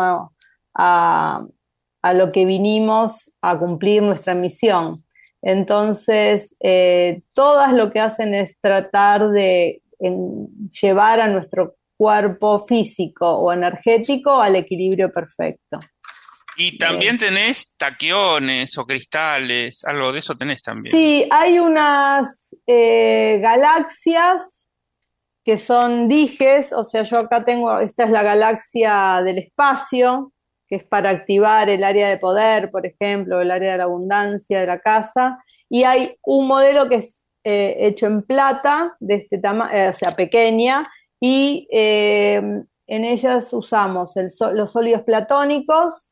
a lo que vinimos a cumplir, nuestra misión. Entonces, todas lo que hacen es tratar de llevar a nuestro cuerpo físico o energético al equilibrio perfecto. Y también tenés taquiones o cristales, algo de eso tenés también. Sí, hay unas galaxias que son dijes. O sea, yo acá tengo, esta es la galaxia del espacio, que es para activar el área de poder, por ejemplo, el área de la abundancia de la casa, y hay un modelo que es hecho en plata, de este tamaño, o sea, pequeña, y en ellas usamos los sólidos platónicos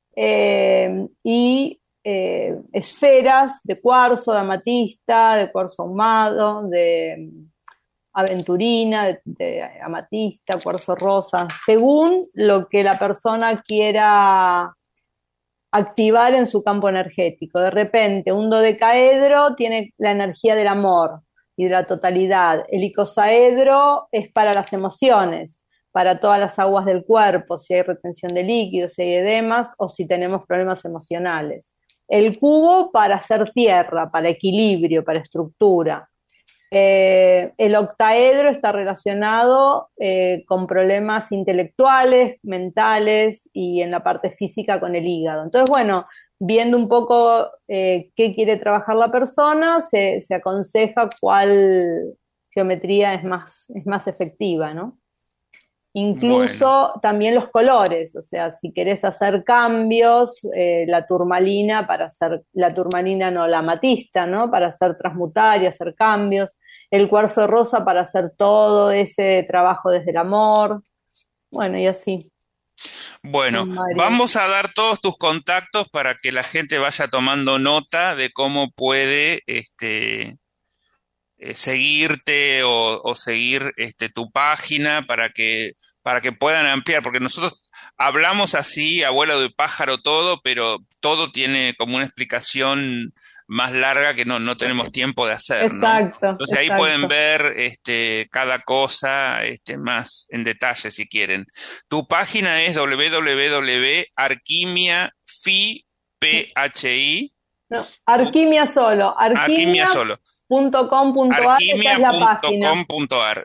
y esferas de cuarzo, de amatista, de cuarzo ahumado, de aventurina, de amatista, cuarzo rosa, según lo que la persona quiera activar en su campo energético. De repente, un dodecaedro tiene la energía del amor, y de la totalidad. El icosaedro es para las emociones, para todas las aguas del cuerpo, si hay retención de líquidos, si hay edemas o si tenemos problemas emocionales. El cubo para hacer tierra, para equilibrio, para estructura. El octaedro está relacionado con problemas intelectuales, mentales y en la parte física con el hígado. Entonces, bueno, viendo un poco qué quiere trabajar la persona, se aconseja cuál geometría es más efectiva, ¿no? Incluso también los colores, o sea, si querés hacer cambios, la turmalina para hacer, la turmalina no, la amatista, ¿no? Para hacer transmutar y hacer cambios, el cuarzo rosa para hacer todo ese trabajo desde el amor, bueno, y así. Bueno, vamos a dar todos tus contactos para que la gente vaya tomando nota de cómo puede seguirte o seguir tu página para que puedan ampliar, porque nosotros hablamos así, abuelo de pájaro todo, pero todo tiene como una explicación más larga que no tenemos tiempo de hacer, exacto, ¿no? Entonces ahí exacto. pueden ver cada cosa más en detalle si quieren. Tu página es www.arquimiaphi, No, Arquimia solo, Arquimia solo. arquimia.com.ar, esa es la página. Arquimia.com.ar,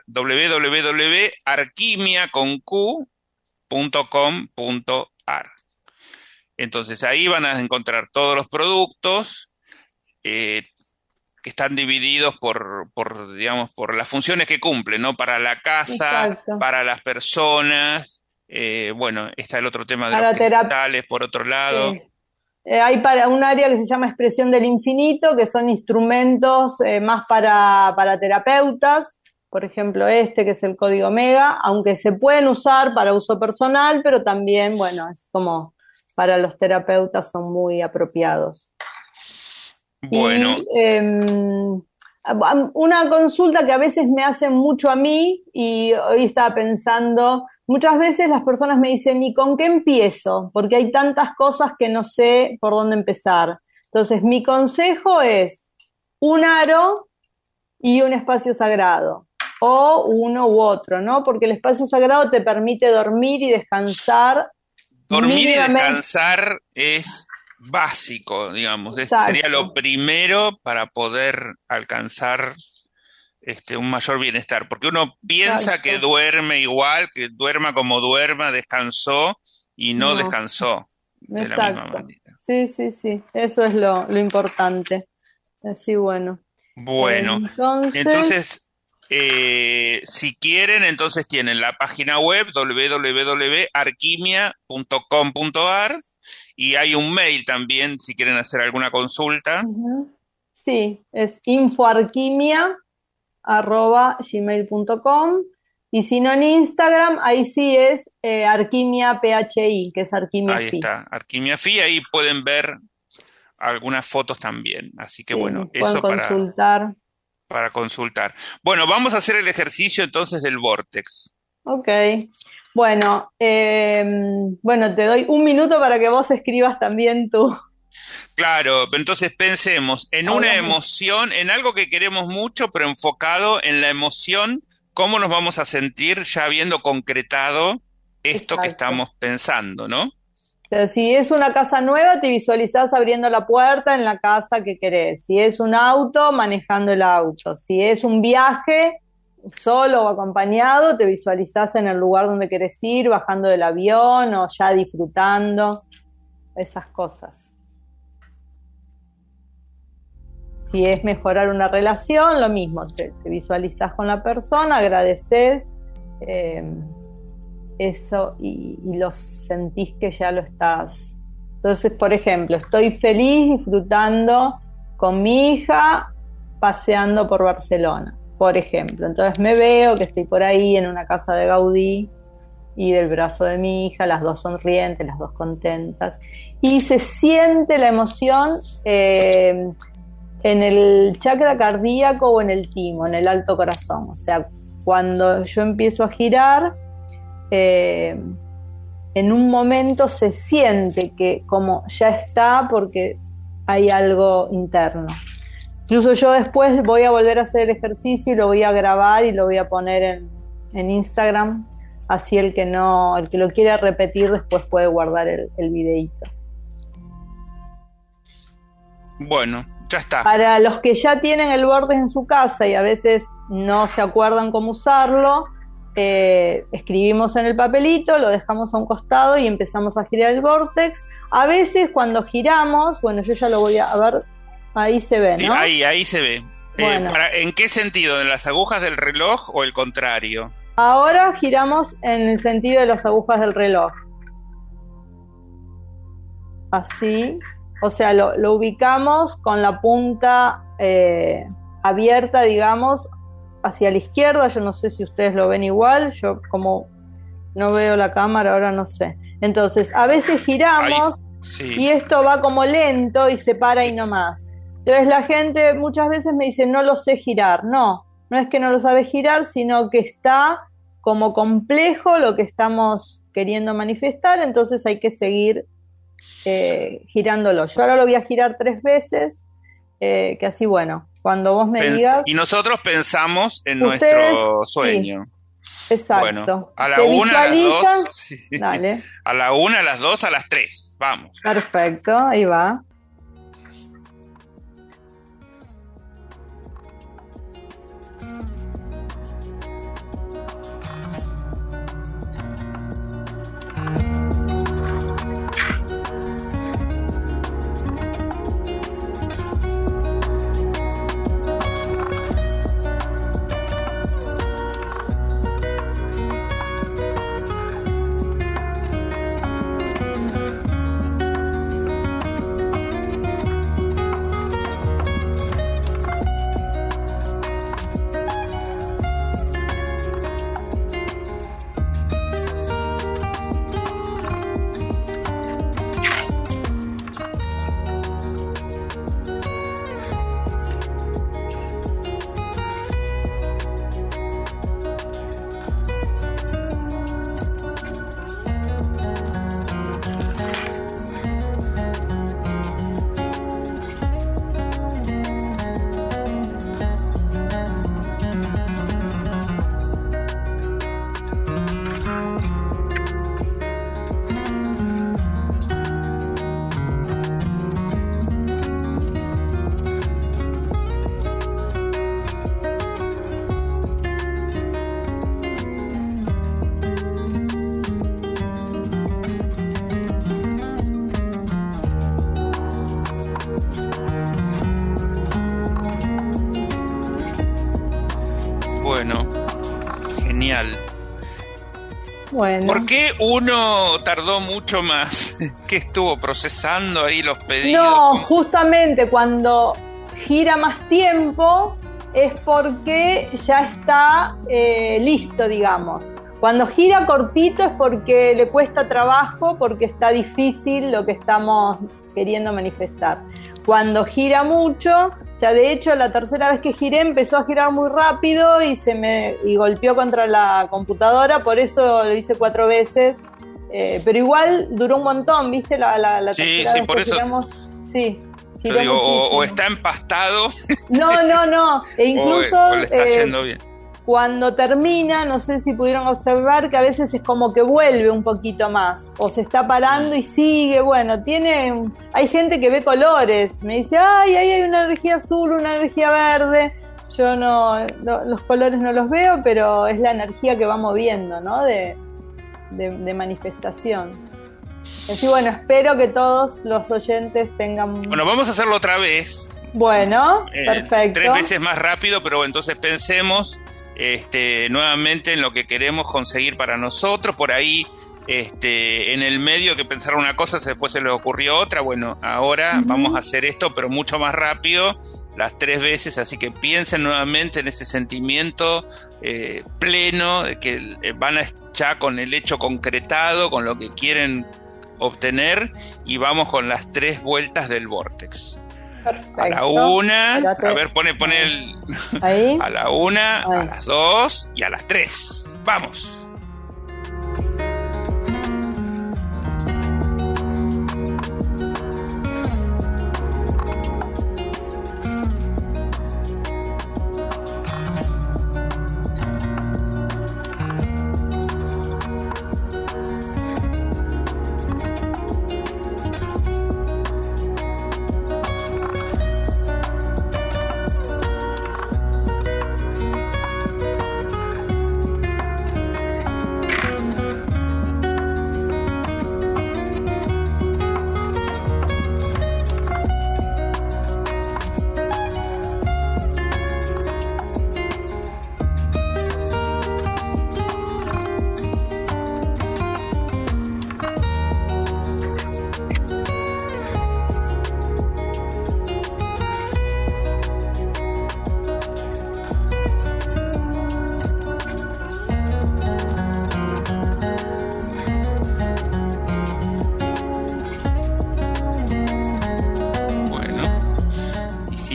www.arquimia.com.ar. Entonces ahí van a encontrar todos los productos que están divididos digamos, por las funciones que cumplen, ¿no? Para la casa, exacto, para las personas. Bueno, está el otro tema de para los cristales, por otro lado. Hay para un área que se llama expresión del infinito, que son instrumentos más para terapeutas, por ejemplo que es el código Omega, aunque se pueden usar para uso personal, pero también, bueno, es como para los terapeutas son muy apropiados. Bueno. Y una consulta que a veces me hacen mucho a mí, y hoy estaba pensando, muchas veces las personas me dicen, ¿y con qué empiezo? Porque hay tantas cosas que no sé por dónde empezar. Entonces, mi consejo es un aro y un espacio sagrado, o uno u otro, ¿no? Porque el espacio sagrado te permite dormir y descansar. Dormir y descansar es básico, digamos, sería lo primero para poder alcanzar un mayor bienestar, porque uno piensa que duerme igual, que duerma como duerma, descansó y no descansó de la misma manera. Sí, eso es lo importante. Así, bueno. Bueno, entonces si quieren, entonces tienen la página web www.arquimia.com.ar y hay un mail también si quieren hacer alguna consulta. Sí, es infoarquimia@gmail.com, y si no en Instagram, ahí sí es Arquimia PHI, que es Arquimia Ahí Fi. está, Arquimia Fi, ahí pueden ver algunas fotos también, así que bueno, eso consultar. Para consultar. Bueno, vamos a hacer el ejercicio entonces del vórtex. Ok. Bueno, te doy un minuto para que vos escribas también tú. Claro, entonces pensemos en una emoción, en algo que queremos mucho, pero enfocado en la emoción, cómo nos vamos a sentir ya habiendo concretado esto que estamos pensando, ¿no? Pero si es una casa nueva, te visualizás abriendo la puerta en la casa que querés. Si es un auto, manejando el auto. Si es un viaje, solo o acompañado, te visualizás en el lugar donde querés ir, bajando del avión o ya disfrutando, esas cosas. Si es mejorar una relación, lo mismo, te visualizás con la persona, agradeces eso y lo sentís que ya lo estás. Entonces, por ejemplo, estoy feliz disfrutando con mi hija paseando por Barcelona, por ejemplo. Entonces me veo que estoy por ahí en una casa de Gaudí y del brazo de mi hija, las dos sonrientes, las dos contentas, y se siente la emoción en el chakra cardíaco o en el timo, en el alto corazón. O sea, cuando yo empiezo a girar, en un momento se siente que como ya está, porque hay algo interno. Incluso yo después voy a volver a hacer el ejercicio y lo voy a grabar y lo voy a poner en Instagram, así el que lo quiera repetir después puede guardar el videíto. Bueno, ya está. Para los que ya tienen el Vortex en su casa y a veces no se acuerdan cómo usarlo, escribimos en el papelito, lo dejamos a un costado y empezamos a girar el Vortex. A veces cuando giramos, bueno, yo ya lo voy a ver, ahí se ve, ¿no? Ahí se ve. Bueno. ¿En qué sentido? ¿En las agujas del reloj o el contrario? Ahora giramos en el sentido de las agujas del reloj. Así, o sea, lo ubicamos con la punta abierta, digamos, hacia la izquierda. Yo no sé si ustedes lo ven igual, yo como no veo la cámara ahora no sé. Entonces, a veces giramos y esto va como lento y se para y no más. Entonces la gente muchas veces me dice, no lo sé girar. No es que no lo sabe girar, sino que está como complejo lo que estamos queriendo manifestar, entonces hay que seguir girándolo. Yo ahora lo voy a girar 3 veces, que así, bueno, cuando vos me digas... Y nosotros pensamos en nuestro sueño. Sí. Exacto. Bueno, a la 1, a las 2. Sí. Dale. A la 1, a las 2, a las 3. Vamos. Perfecto, ahí va. Bueno, genial. Bueno. ¿Por qué uno tardó mucho más? ¿Qué estuvo procesando ahí los pedidos? No, justamente cuando gira más tiempo es porque ya está listo, digamos. Cuando gira cortito es porque le cuesta trabajo, porque está difícil lo que estamos queriendo manifestar. Cuando gira mucho, o sea, de hecho la tercera vez que giré empezó a girar muy rápido y golpeó contra la computadora, por eso lo hice 4 veces, pero igual duró un montón, ¿viste? La tercera vez por que eso giramos, sí. Digo, o está empastado. No. E incluso o le está yendo bien. Cuando termina, no sé si pudieron observar que a veces es como que vuelve un poquito más, o se está parando y sigue, bueno, hay gente que ve colores, me dice, ay, ahí hay una energía azul, una energía verde, yo no, los colores no los veo, pero es la energía que va moviendo, ¿no? De manifestación. Así, bueno, espero que todos los oyentes tengan... Bueno, vamos a hacerlo otra vez. Bueno, perfecto. 3 veces más rápido, pero entonces pensemos nuevamente en lo que queremos conseguir para nosotros. Por ahí, en el medio que pensaron una cosa, después se les ocurrió otra. Bueno, ahora vamos a hacer esto, pero mucho más rápido, las 3 veces. Así que piensen nuevamente en ese sentimiento pleno, de que van a ya con el hecho concretado, con lo que quieren obtener, y vamos con las 3 vueltas del Vortex. Perfecto. A la 1, a ver, pone el... Ahí. A la 1, a las 2 y a las 3. ¡Vamos!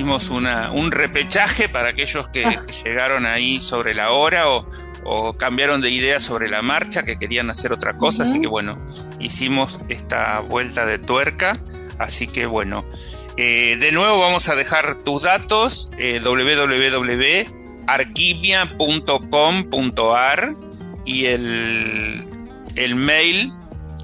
hicimos un repechaje para aquellos que llegaron ahí sobre la hora o cambiaron de idea sobre la marcha, que querían hacer otra cosa, así que bueno, hicimos esta vuelta de tuerca, así que bueno, de nuevo vamos a dejar tus datos, www.arquimia.com.ar y el mail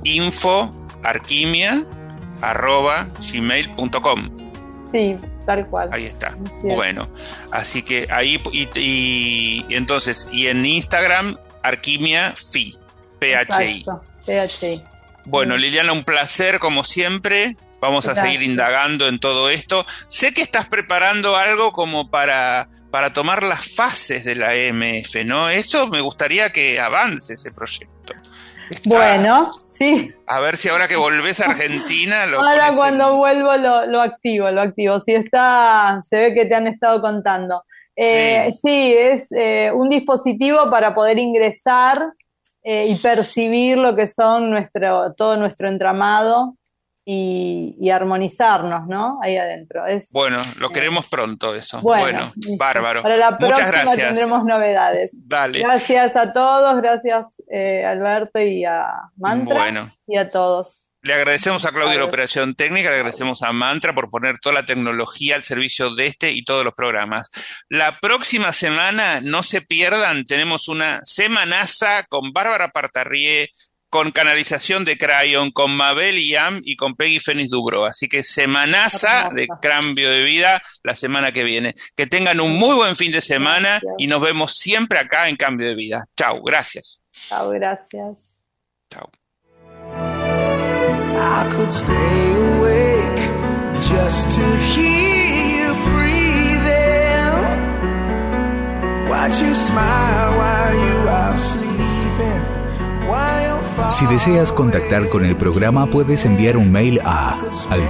info@arquimia.gmail.com. Sí, tal cual. Ahí está. Sí. Bueno, así que ahí y entonces, y en Instagram, Arquimia PHI. Exacto, PHI. Bueno, Liliana, un placer como siempre. Vamos a seguir indagando en todo esto. Sé que estás preparando algo como para tomar las fases de la EMF, ¿no? Eso me gustaría que avance ese proyecto. Bueno, sí. A ver si ahora que volvés a Argentina ahora cuando vuelvo lo activo. Sí, se ve que te han estado contando. Sí, es un dispositivo para poder ingresar y percibir lo que son todo nuestro entramado y armonizarnos, ¿no? Ahí adentro. Bueno, lo queremos pronto eso. Bueno, bárbaro. Para la próxima muchas gracias. Tendremos novedades. Dale. Gracias a todos, gracias Alberto y a Mantra y a todos. Le agradecemos a Claudia la operación técnica, le agradecemos a Mantra por poner toda la tecnología al servicio de este y todos los programas. La próxima semana, no se pierdan, tenemos una semanaza con Bárbara Partarrié, con canalización de Crayon, con Mabel Iam y con Peggy Fénix Dubro. Así que semanaza de cambio de vida la semana que viene. Que tengan un muy buen fin de semana y nos vemos siempre acá en Cambio de Vida. Chau, gracias. Chau, gracias. Chau. I could stay awake just to hear you breathing, watch you smile while you are sleeping. Si deseas contactar con el programa, puedes enviar un mail a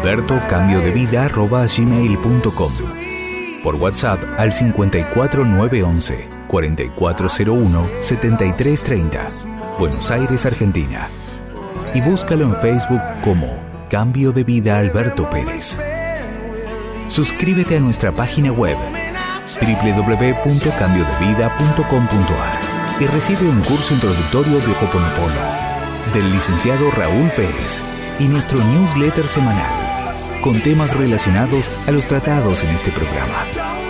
albertocambiodevida@gmail.com, por WhatsApp al 54911 4401 7330, Buenos Aires, Argentina, y búscalo en Facebook como Cambio de Vida Alberto Pérez. Suscríbete a nuestra página web www.cambiodevida.com.ar y recibe un curso introductorio de Ho'oponopono del licenciado Raúl Pérez y nuestro newsletter semanal con temas relacionados a los tratados en este programa.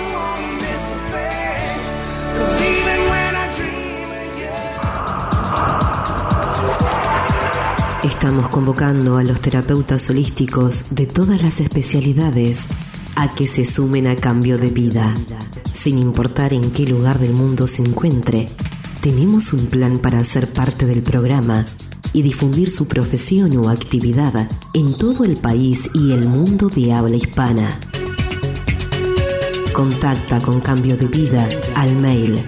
Estamos convocando a los terapeutas holísticos de todas las especialidades a que se sumen a Cambio de Vida. Sin importar en qué lugar del mundo se encuentre, tenemos un plan para ser parte del programa y difundir su profesión o actividad en todo el país y el mundo de habla hispana. Contacta con Cambio de Vida al mail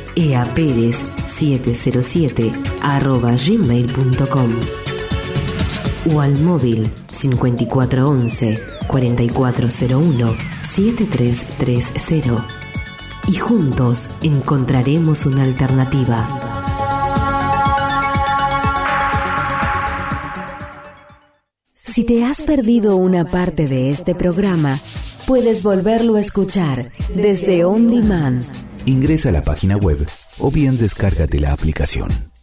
eaperez707@gmail.com o al móvil 5411 4401 7330 y juntos encontraremos una alternativa. Si te has perdido una parte de este programa, puedes volverlo a escuchar desde On Demand. Ingresa a la página web o bien descárgate la aplicación.